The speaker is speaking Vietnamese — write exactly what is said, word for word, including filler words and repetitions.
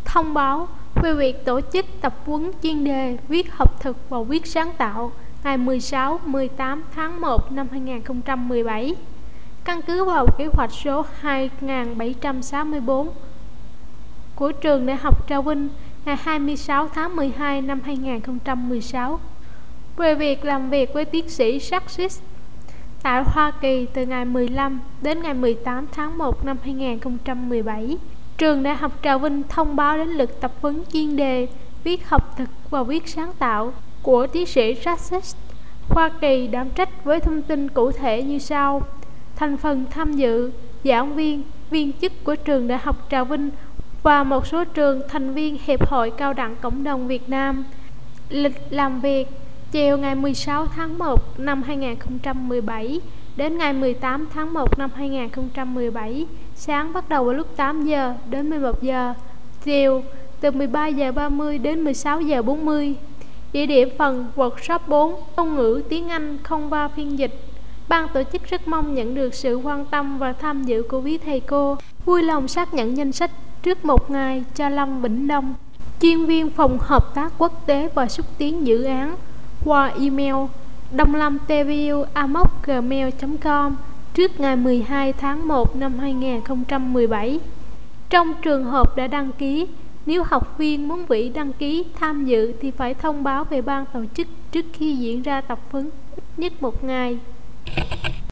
thông báo về việc tổ chức tập huấn chuyên đề viết học thực và viết sáng tạo ngày mười sáu đến mười tám tháng một năm hai nghìn không trăm mười bảy. Căn cứ vào kế hoạch số hai nghìn bảy trăm sáu mươi tư của Trường Đại học Trà Vinh ngày hai mươi sáu tháng mười hai năm hai nghìn không trăm mười sáu về việc làm việc với tiến sĩ Sarkis tại Hoa Kỳ từ ngày mười lăm đến ngày mười tám tháng một năm hai nghìn không trăm mười bảy. Trường Đại học Trà Vinh thông báo đến lượt tập huấn chuyên đề viết học thực và viết sáng tạo của tiến sĩ Sarkis. Hoa Kỳ đảm trách với thông tin cụ thể như sau: thành phần tham dự, giảng viên, viên chức của Trường Đại học Trà Vinh và một số trường thành viên Hiệp hội Cao đẳng Cộng đồng Việt Nam. Lịch làm việc: chiều ngày mười sáu tháng một năm hai nghìn không trăm mười bảy đến ngày mười tám tháng một năm hai nghìn không trăm mười bảy. Sáng bắt đầu vào lúc tám giờ đến mười một giờ, chiều từ mười ba giờ ba mươi đến mười sáu giờ bốn mươi. Địa điểm phần workshop bốn, ngôn ngữ tiếng Anh không qua phiên dịch. Ban tổ chức rất mong nhận được sự quan tâm và tham dự của quý thầy cô. Vui lòng xác nhận danh sách trước một ngày cho Lâm Vĩnh Đông, chuyên viên phòng hợp tác quốc tế và xúc tiến dự án, qua email đông lâm t v u a m o c gmail chấm com trước ngày mười hai tháng một năm hai nghìn không trăm mười bảy. Trong trường hợp đã đăng ký, nếu học viên muốn hủy đăng ký tham dự thì phải thông báo về ban tổ chức trước khi diễn ra tập huấn ít nhất một ngày.